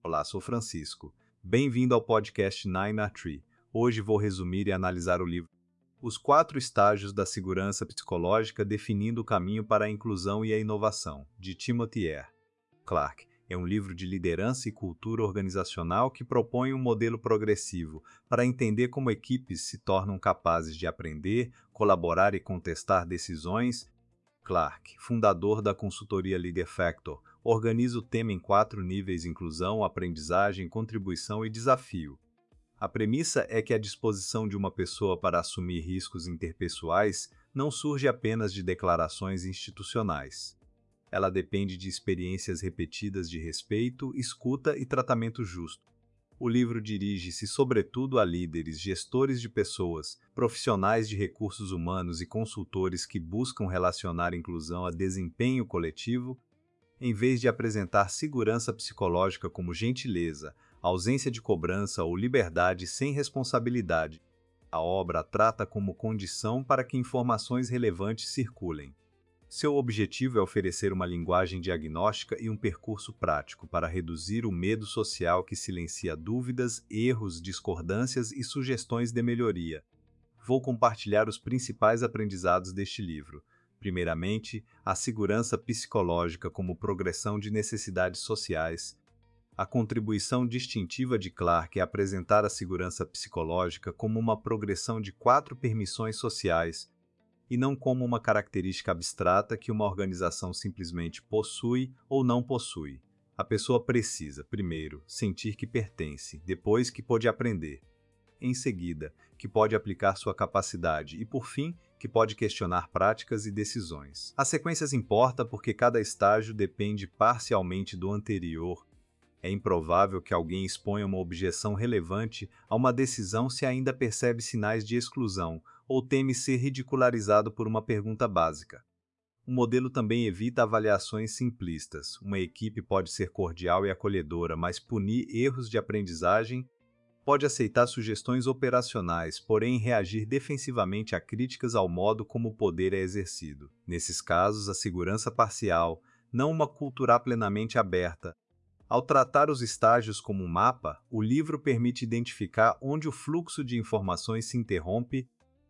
Olá, sou Francisco. Bem-vindo ao podcast Nine a Tree. Hoje vou resumir e analisar o livro Os Quatro Estágios da Segurança Psicológica Definindo o Caminho para a Inclusão e a Inovação, de Timothy R. Clark. É um livro de liderança e cultura organizacional que propõe um modelo progressivo para entender como equipes se tornam capazes de aprender, colaborar e contestar decisões. Clark, fundador da consultoria Leader Factor, organiza o tema em 4 níveis: inclusão, aprendizagem, contribuição e desafio. A premissa é que a disposição de uma pessoa para assumir riscos interpessoais não surge apenas de declarações institucionais. Ela depende de experiências repetidas de respeito, escuta e tratamento justo. O livro dirige-se sobretudo a líderes, gestores de pessoas, profissionais de recursos humanos e consultores que buscam relacionar inclusão a desempenho coletivo, em vez de apresentar segurança psicológica como gentileza, ausência de cobrança ou liberdade sem responsabilidade. A obra a trata como condição para que informações relevantes circulem. Seu objetivo é oferecer uma linguagem diagnóstica e um percurso prático para reduzir o medo social que silencia dúvidas, erros, discordâncias e sugestões de melhoria. Vou compartilhar os principais aprendizados deste livro. Primeiramente, a segurança psicológica como progressão de necessidades sociais. A contribuição distintiva de Clark é apresentar a segurança psicológica como uma progressão de 4 permissões sociais, e não como uma característica abstrata que uma organização simplesmente possui ou não possui. A pessoa precisa, primeiro, sentir que pertence, depois que pode aprender, em seguida, que pode aplicar sua capacidade e, por fim, que pode questionar práticas e decisões. A sequência importa porque cada estágio depende parcialmente do anterior. É improvável que alguém exponha uma objeção relevante a uma decisão se ainda percebe sinais de exclusão ou teme ser ridicularizado por uma pergunta básica. O modelo também evita avaliações simplistas. Uma equipe pode ser cordial e acolhedora, mas punir erros de aprendizagem, pode aceitar sugestões operacionais, porém reagir defensivamente a críticas ao modo como o poder é exercido. Nesses casos, a segurança parcial, não uma cultura plenamente aberta. Ao tratar os estágios como um mapa, o livro permite identificar onde o fluxo de informações se interrompe.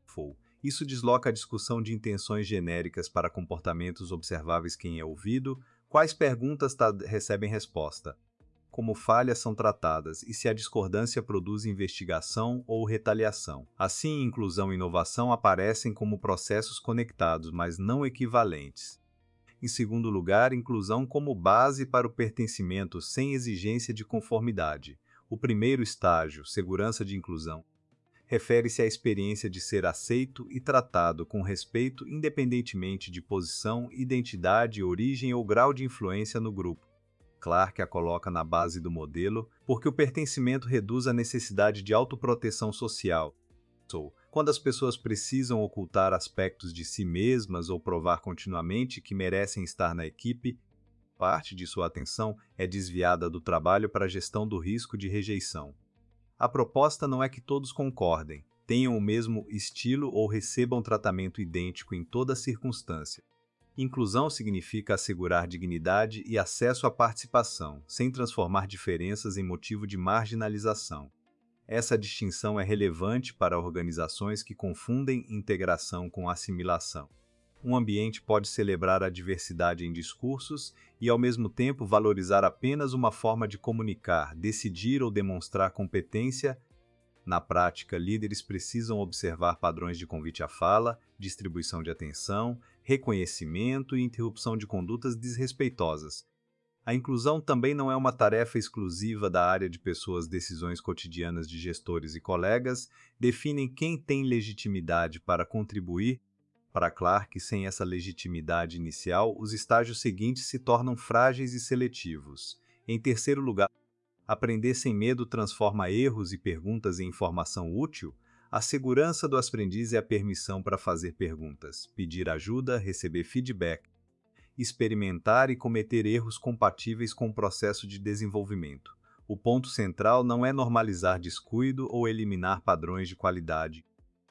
Isso desloca a discussão de intenções genéricas para comportamentos observáveis: quem é ouvido, quais perguntas recebem resposta, como falhas são tratadas e se a discordância produz investigação ou retaliação. Assim, inclusão e inovação aparecem como processos conectados, mas não equivalentes. Em segundo lugar, inclusão como base para o pertencimento sem exigência de conformidade. O primeiro estágio, segurança de inclusão, refere-se à experiência de ser aceito e tratado com respeito independentemente de posição, identidade, origem ou grau de influência no grupo. Clark a coloca na base do modelo porque o pertencimento reduz a necessidade de autoproteção social. Quando as pessoas precisam ocultar aspectos de si mesmas ou provar continuamente que merecem estar na equipe, parte de sua atenção é desviada do trabalho para a gestão do risco de rejeição. A proposta não é que todos concordem, tenham o mesmo estilo ou recebam tratamento idêntico em toda circunstância. Inclusão significa assegurar dignidade e acesso à participação, sem transformar diferenças em motivo de marginalização. Essa distinção é relevante para organizações que confundem integração com assimilação. Um ambiente pode celebrar a diversidade em discursos e, ao mesmo tempo, valorizar apenas uma forma de comunicar, decidir ou demonstrar competência. Na prática, líderes precisam observar padrões de convite à fala, distribuição de atenção, reconhecimento e interrupção de condutas desrespeitosas. A inclusão também não é uma tarefa exclusiva da área de pessoas. Decisões cotidianas de gestores e colegas definem quem tem legitimidade para contribuir. Para Clark, sem essa legitimidade inicial, os estágios seguintes se tornam frágeis e seletivos. Em terceiro lugar, aprender sem medo transforma erros e perguntas em informação útil. A segurança do aprendiz é a permissão para fazer perguntas, pedir ajuda, receber feedback, experimentar e cometer erros compatíveis com o processo de desenvolvimento. O ponto central não é normalizar descuido ou eliminar padrões de qualidade.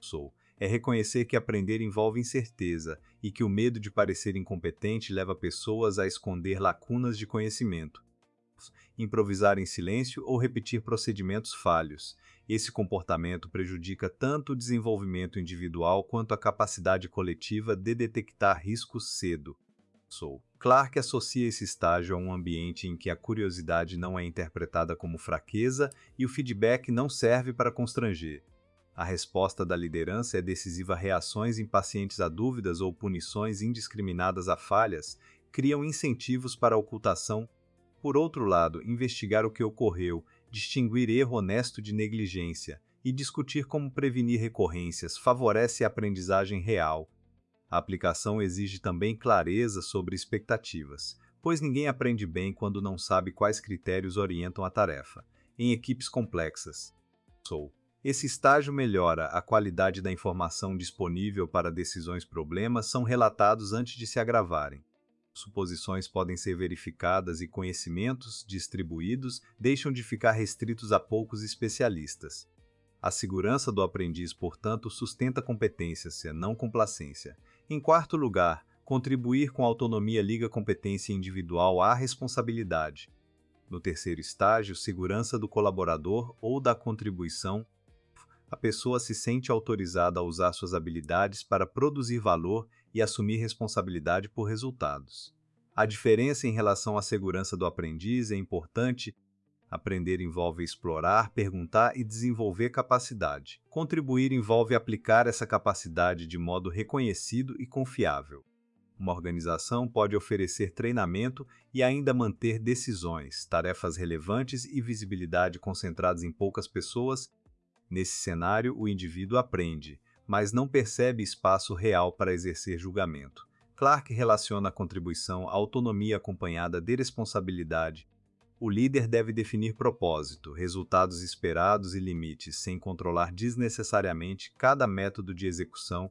É reconhecer que aprender envolve incerteza e que o medo de parecer incompetente leva pessoas a esconder lacunas de conhecimento. improvisar em silêncio ou repetir procedimentos falhos. Esse comportamento prejudica tanto o desenvolvimento individual quanto a capacidade coletiva de detectar riscos cedo. Clarke associa esse estágio a um ambiente em que a curiosidade não é interpretada como fraqueza e o feedback não serve para constranger. A resposta da liderança é decisiva. Reações impacientes a dúvidas ou punições indiscriminadas a falhas criam incentivos para a ocultação. Por outro lado, investigar o que ocorreu, distinguir erro honesto de negligência e discutir como prevenir recorrências favorece a aprendizagem real. A aplicação exige também clareza sobre expectativas, pois ninguém aprende bem quando não sabe quais critérios orientam a tarefa. Em equipes complexas, esse estágio melhora a qualidade da informação disponível para decisões. Problemas são relatados antes de se agravarem. Suposições podem ser verificadas e conhecimentos distribuídos deixam de ficar restritos a poucos especialistas. A segurança do aprendiz, portanto, sustenta competência, não complacência. Em quarto lugar, contribuir com autonomia liga competência individual à responsabilidade. No terceiro estágio, segurança do colaborador ou da contribuição, a pessoa se sente autorizada a usar suas habilidades para produzir valor e assumir responsabilidade por resultados. A diferença em relação à segurança do aprendiz é importante. Aprender envolve explorar, perguntar e desenvolver capacidade. Contribuir envolve aplicar essa capacidade de modo reconhecido e confiável. Uma organização pode oferecer treinamento e ainda manter decisões, tarefas relevantes e visibilidade concentradas em poucas pessoas. Nesse cenário, o indivíduo aprende, mas não percebe espaço real para exercer julgamento. Clarke relaciona a contribuição à autonomia acompanhada de responsabilidade. O líder deve definir propósito, resultados esperados e limites, sem controlar desnecessariamente cada método de execução.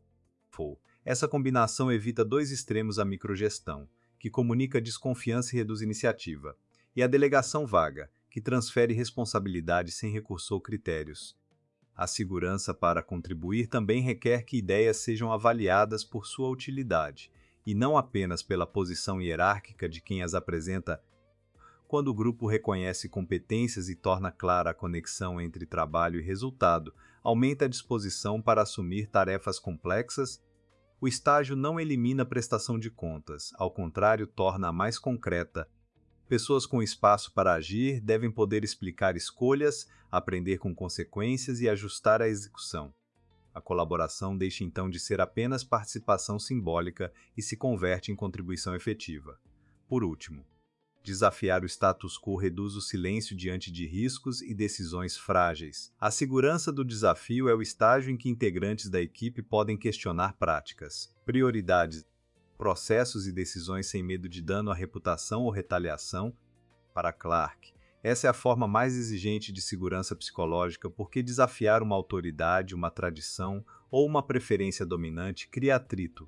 Essa combinação evita dois extremos: a microgestão, que comunica desconfiança e reduz iniciativa, e a delegação vaga, que transfere responsabilidade sem recurso ou critérios. A segurança para contribuir também requer que ideias sejam avaliadas por sua utilidade, e não apenas pela posição hierárquica de quem as apresenta. Quando o grupo reconhece competências e torna clara a conexão entre trabalho e resultado, aumenta a disposição para assumir tarefas complexas. O estágio não elimina a prestação de contas, ao contrário, torna-a mais concreta. Pessoas com espaço para agir devem poder explicar escolhas, aprender com consequências e ajustar a execução. A colaboração deixa então de ser apenas participação simbólica e se converte em contribuição efetiva. Por último, desafiar o status quo reduz o silêncio diante de riscos e decisões frágeis. A segurança do desafio é o estágio em que integrantes da equipe podem questionar práticas, prioridades, processos e decisões sem medo de dano à reputação ou retaliação. Para Clarke, essa é a forma mais exigente de segurança psicológica, porque desafiar uma autoridade, uma tradição ou uma preferência dominante cria atrito.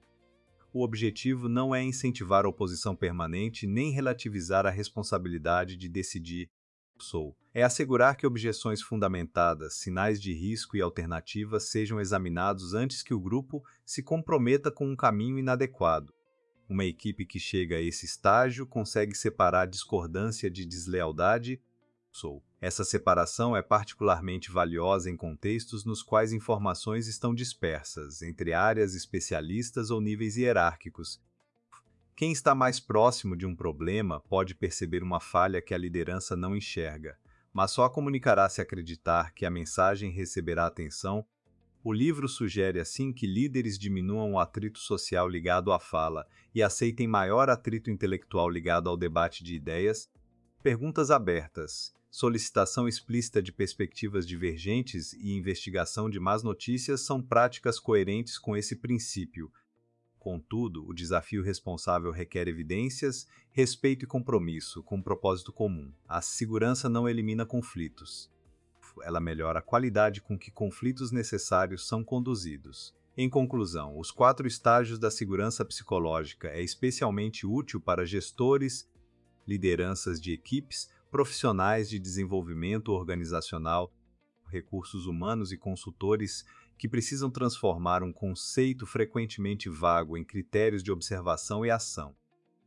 O objetivo não é incentivar a oposição permanente nem relativizar a responsabilidade de decidir. É assegurar que objeções fundamentadas, sinais de risco e alternativas sejam examinados antes que o grupo se comprometa com um caminho inadequado. Uma equipe que chega a esse estágio consegue separar discordância de deslealdade. Essa separação é particularmente valiosa em contextos nos quais informações estão dispersas, entre áreas especialistas ou níveis hierárquicos. Quem está mais próximo de um problema pode perceber uma falha que a liderança não enxerga, mas só comunicará se acreditar que a mensagem receberá atenção. O livro sugere assim que líderes diminuam o atrito social ligado à fala e aceitem maior atrito intelectual ligado ao debate de ideias. Perguntas abertas, solicitação explícita de perspectivas divergentes e investigação de más notícias são práticas coerentes com esse princípio. Contudo, o desafio responsável requer evidências, respeito e compromisso, com um propósito comum. A segurança não elimina conflitos. Ela melhora a qualidade com que conflitos necessários são conduzidos. Em conclusão, os 4 estágios da segurança psicológica é especialmente útil para gestores, lideranças de equipes, profissionais de desenvolvimento organizacional, recursos humanos e consultores que precisam transformar um conceito frequentemente vago em critérios de observação e ação.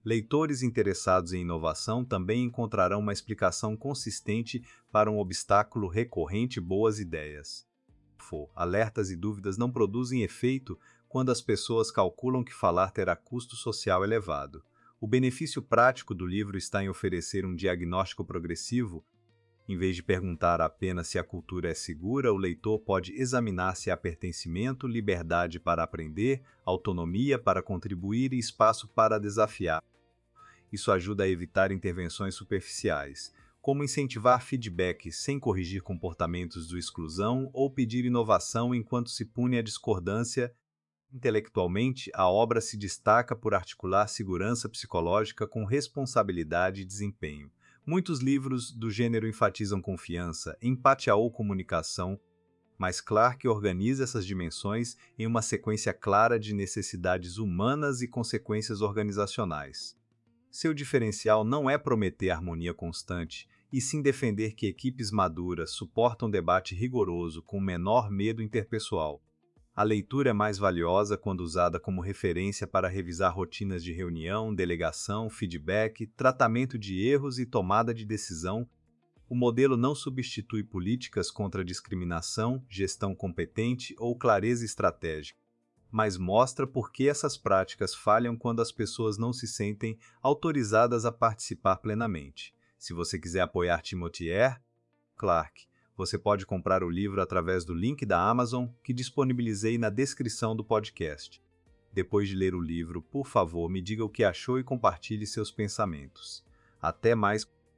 Leitores interessados em inovação também encontrarão uma explicação consistente para um obstáculo recorrente: boas ideias. Alertas e dúvidas não produzem efeito quando as pessoas calculam que falar terá custo social elevado. O benefício prático do livro está em oferecer um diagnóstico progressivo. Em vez de perguntar apenas se a cultura é segura, o leitor pode examinar se há pertencimento, liberdade para aprender, autonomia para contribuir e espaço para desafiar. Isso ajuda a evitar intervenções superficiais, como incentivar feedback sem corrigir comportamentos de exclusão ou pedir inovação enquanto se pune a discordância. Intelectualmente, a obra se destaca por articular segurança psicológica com responsabilidade e desempenho. Muitos livros do gênero enfatizam confiança, empatia ou comunicação, mas Clarke organiza essas dimensões em uma sequência clara de necessidades humanas e consequências organizacionais. Seu diferencial não é prometer harmonia constante, e sim defender que equipes maduras suportam debate rigoroso com menor medo interpessoal. A leitura é mais valiosa quando usada como referência para revisar rotinas de reunião, delegação, feedback, tratamento de erros e tomada de decisão. O modelo não substitui políticas contra a discriminação, gestão competente ou clareza estratégica, mas mostra por que essas práticas falham quando as pessoas não se sentem autorizadas a participar plenamente. Se você quiser apoiar Timothy R. Clarke, você pode comprar o livro através do link da Amazon que disponibilizei na descrição do podcast. Depois de ler o livro, por favor, me diga o que achou e compartilhe seus pensamentos. Até mais.